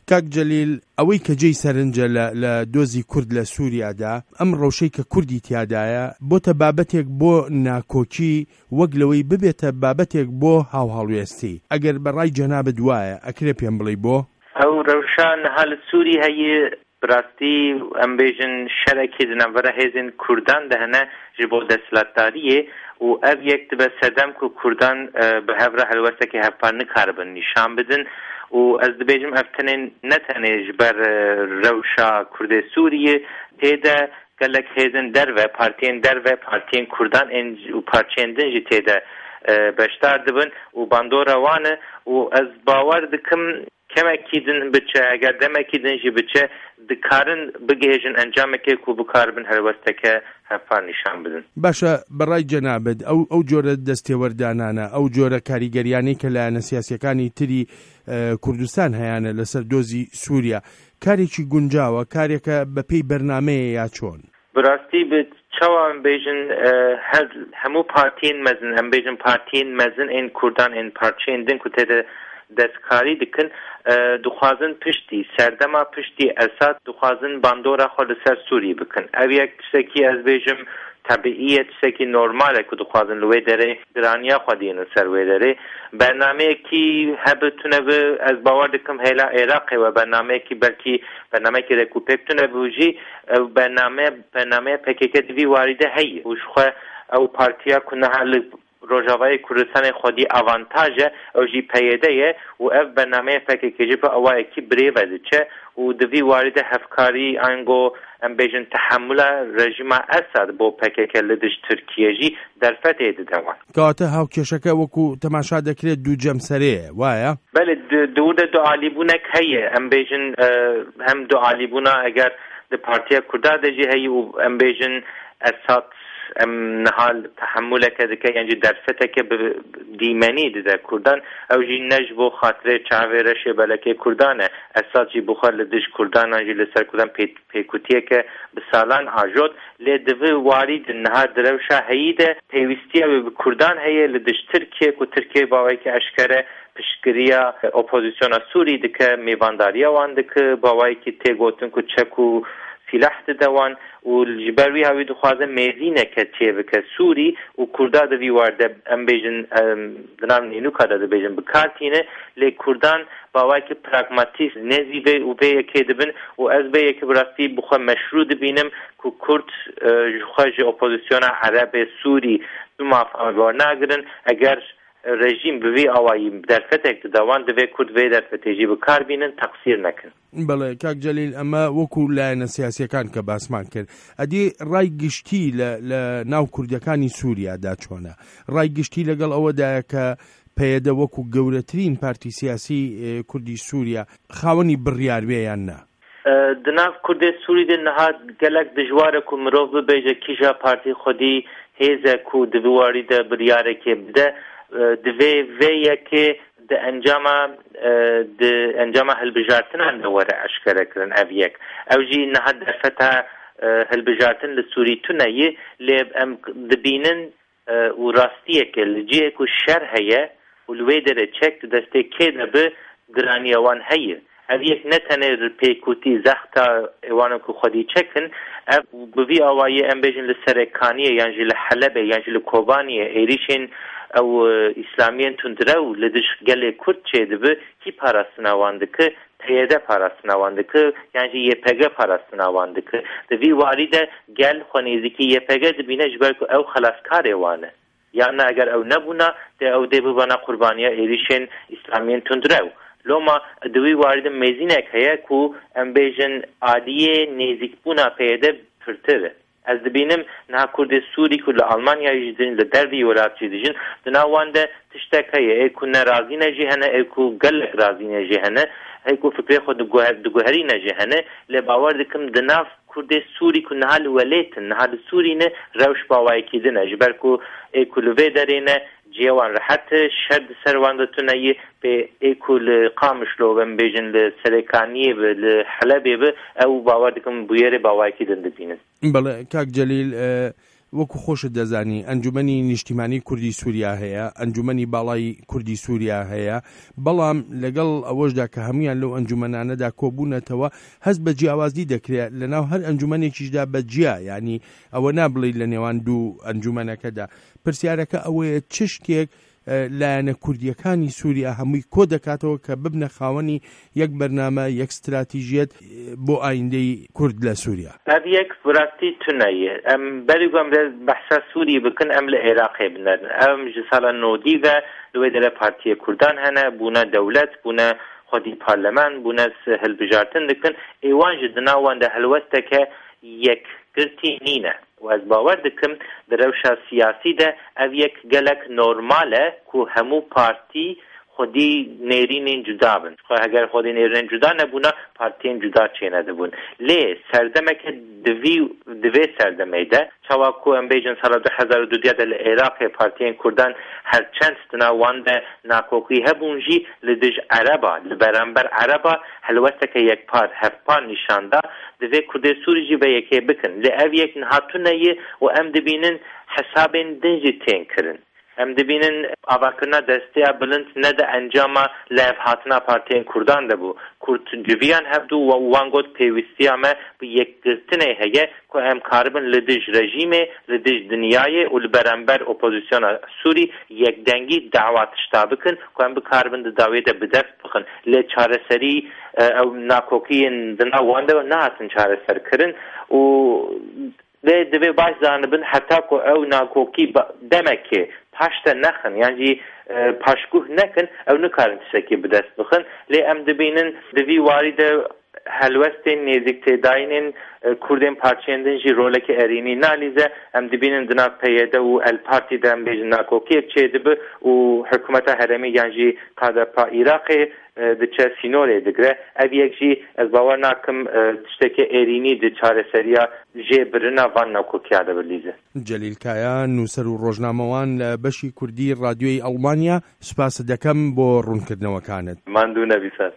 کاک جەلیل ئەوەی کە جێی سەرنجە لە دۆزی کورد لە سووریادا ئەم ڕەوشەی کە کوردی تیادایە بۆتە بابەتێک بۆ ناکۆکی وەک لەوەی ببێتە بابەتێک بۆ هاوهەڵوێستی ئەگەر بەڕای جەنابەت وایە ئەکرێ پێم بڵێ بۆ ئەو ڕەوشان هەل سووری هەیە براستی ئەم بێژن شەرێکی دنەڤەرە هێزن کوردان دەهەنە ji بۆ دەسەڵاتداریە و ئەv یەک دەبە سەردەم و کوردان بە هەڤرە هەلوەستێکی هەفپان نکاربن نیشان بدن و ئەس دەبێژم ئەفتنێن نەتەنێژ بەر ڕەوشا کوردێ سووریە تێدا gelek hêzin derve partiyên derve partiyên Kurdan û parçeyên din jî têde beşdar dibin û bandora wan e û ez bawer dikim kemekî din biçe eger demekî din jî biçe dikarin bigihêjin encamekê ku bikarbin helwesteke hevpar nîşan bidin. Başa beray cenabet ew jۆre destêwerddanane ew jۆre karîgeriyanê ke layene siyasiyekanî tirî Kurdistan heyane لەسەر دۆزی سووریا کارێکی گونجاوە کارێکە بەپێی بەرنامەیە یا چۆن؟ براستی بێت چاوا ئەم بێژن هەموو پارتیên mezin ئەم بێژن پارتیên mezin ên Kurdan ên parçeyên din ku têde destkarî dikin dixwazin piştî serdema piştî Esad dixwazin bandora xwe li ser Sûrî bikin. Ev yek tiştekî ez bêjim tabiî tiştekî normal e ku dixwazin li wê derê giraniya xwe dînin ser wê derê. Bernameyekî hebe tune bi ez bawer dikim hêla Êraqê we bernameyekî belkî bernameyekî re ku pêk tune bû jî bernameya PKK divî warîde heye û ji xwe ew partiya ku niha li Rojavayê Kurdistanê xwedî avantaj e ew jî peyêde ye û ev bernameya PKK jî bi awayekî birêve diçe û divî warîde hevkarî ango em bêjin tehemmula rejima Esad bo PKK li diş Tirkiye jî derfetê dide wan. Kewate hawkêşeke wekû temaşa dekirê du cemserê waya? Belê dû de du alîbûnek heye em bêjin hem du alîbûna eger di Partiya Kurda de jî heye û em bêjin Esad em nihal tehemmuleke dike yani derfeteke bi dîmenî dide Kurdan ew jî ne ji bo xatirê çavê reşê belekê Kurdan e Esad jî bixwe li diş Kurdanan jî li ser Kurdan pêkutiyeke bi salan ajot lê divê warî di niha di rewşa heyî de pêwîstiya wê bi Kurdan heye li diş Tirkiye ku Tirkiye bawayekî eşkere piştgiriya opozisyona Sûrî dike mêvandariya wan dike bawayekî tê gotin ku çek û silah dide wan û ji ber wî hewî dixwaze mêzîneke çêbike Sûrî û Kurda divî warde em bêjin di nav nênûka de dibêjin bikartîne lê Kurdan bawayekî pragmatîst nezî vê û vê yekê dibin û ez vê yekê bi rastî bixwe meşrû dibînim ku Kurd ji xwe ji opozisyona Erebê Sûrî bima wernagirin eger rejim bi vê awayî derfetek dide wan divê Kurd vê derfetê jî bikarbînin teqsîr nekin. بەڵێ کاک جەلیل ئەمە وەکو لایەنە سیاسیەکان کە باسمان کرد ئەدی ڕای گشتی لە ناو کوردەکانی سووریادا چۆنە ڕای گشتی لەگەڵ ئەوەدایە کە پەیەدە وەکو گەورەترین پارتی سیاسی کوردی سووریا خاوەنی بڕیاروێ یان نا di nav Kurdê Sûrî de niha gelek dijwar e ku mirov bibêje kîja partî xwedî hêze ku divê warî de biryarekê bide divê vê yekê di encama hilbijartinan de were eşkere kirin ev yek ew jî niha derfeta hilbijartin li Sûrî tuneyê lê em dibînin û rastiyeke li cihê ku şer heye û li wê derê çek di destê kê de bi giraniya wan heye ev yek ne tenê pêkutî zexta êwanan ku xwedî çekin ev bi vî awayî em bêjin li Serêkaniyê yan jî li Helebê yan jî li Kobaniyê êrişên ew İslamiyên tundrew li diş gelê Kurd çêdibe kî parastina wan dike peyêde parastina wan dike yan jî YPG parastina wan dike di vî warî de gel xwe nêzîkî YPG dibîne ji ber ku ew xelaskarê wan e yan eger ew nebûna de ew dê bibana qurbaniya êrişên İslamiyên tundrew loma di wî warî de mêzînek heye ku em bêjin aliyê nêzîkbûna peyêde pirtir e ez dibînim niha Kurdê Sûrî ku li Almanyayê jî din li dervî welat jî dijin di nav wan de tiştek heye ê ku nerazîne jî hene ê ku gelek razîne jî hene ê ku fikrê xwe diguherîne jî hene lê bawer dikim di nav Kurdê Sûrî ku niha li welêtin niha li Sûrî ne rewş bawayekî din e ji ber ku ê ku li vê derê ne ciyê wan rehet e şer di ser wan de tuneyê pê ê ku li Qamişlo em bêjin li Serêkaniyê bi li Helebê bi ew bawer dikim bu yerê bawayekî din dibînin. بەڵێ کاک جەلیل وەکو خۆشت دەزانی ئەنجومەنی نیشتیمانی کوردی سووریا هەیە، ئەنجومەنی باڵای کوردی سووریا هەیە، بەڵام لەگەڵ ئەوەشدا کە هەمویان لەو ئەنجومەنانەدا کۆبوونەتەوە هەست بە جیاوازی دەکرێت لەناو هەر ئەنجومەنێکیشدا بە جیا، ینی ئەوە نابڵێ لە نێوان دوو ئەنجومەنەکەدا. پرسیارەکە ئەوەیە چ شتێک لایەنە کوردیەکانی سووریا هەمووی کۆ دەکاتەوە کە ببنە خاوەنی یەک بەرنامە، یەک ستراتیژیەت بۆ ئایندەی کورد لە سووریا. یەک ڕاستی تونەیە ئەم بەریگوم لە بەحسا سووری بکن ئەم لە عێراقێ بنەر ئەم ji ساڵە نۆدیڤە لەوێ دەرە پارتیە کوردان هەنە بوونە دەولەت بوونە خودی پارلەمان بوونە هەلبژارتن دکن ئێوان ji دناواندا هەلوەستەکە یەکگرتی نینە و ez باwer dikim di rewşa siyasî de ev yek gelek normal e ku hemû partî xwedî nêrînên cuda bin. Heger xwedî nêrînên cuda nebûna partiyên cuda çêne dibûn. Lê serdemeke divê serdemê de çawa ku em bêjin sala 2002 de li Iraqê partiyên Kurdan herçend stina wan de nakokî hebûn jî li dij Ereba li beramber Ereba helwesteke yekpar hevpar nîşanda divê Kurdê Sûrî jî ve yekê bikin. Lê ev yek hatûneyê û em dibînin hesabên din jî tên kirin. Em dibînin avakirina desteya bilind ne de encama levhatina partiyên Kurdan de bû. Kurd civiyan hebdû wan got pêwîstiya me bi yekgirtinê heye ku em karibin li dij rejîmê, li dij dinyayê û li beramber opozisyona Sûrî yekdengî dawa tişta bikin ku em bikaribin di dawê de bi dest bixin. Lê çareserî ew nakokiyên dina wan de nehatin çareser kirin û ve divê baş zanibin heta ku ew nakokî demekê paşta nexin yani paşguh nekin ew nikarin tiştekî bi dest bixin. Lê em dibînin di vî warî de helwestên nêziktêdayînên Kurdên parçeyên din jî roleke erînî nalîze. Em dibînin di nav PYD û El Partî de em bêjin nakokiyek çê dibe û hikûmeta herêmî yan jî KDP Iraqê diçe sînorê digire. Ev yek jî ez bawer nakim tiştekî erînî di çareseriya jêbirina van nakokiya de bilîze. جەلیل کایە نووسەر و ڕۆژنامەوان لە بەشی کوردی ڕادیۆی ئەڵمانیا سوپاس دەکەم بۆ ڕوونکردنەوەکانت. ماندوو نەبیسەر.